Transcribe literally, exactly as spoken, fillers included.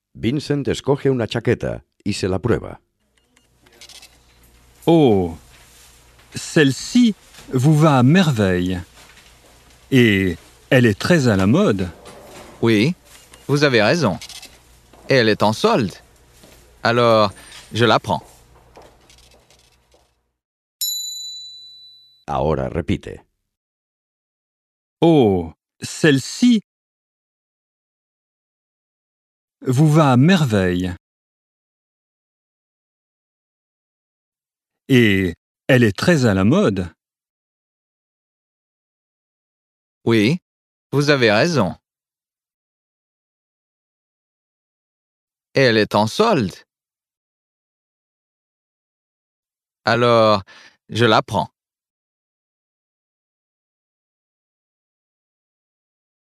Vincent escoge una chaqueta y se la prueba. Oh, celle-ci vous va à merveille. Et elle est très à la mode. Oui, vous avez raison. Et elle est en solde. Alors, je la prends. Ahora repite. Oh, celle-ci vous va à merveille. Et elle est très à la mode. Oui, vous avez raison. Et elle est en solde. Alors, je la prends.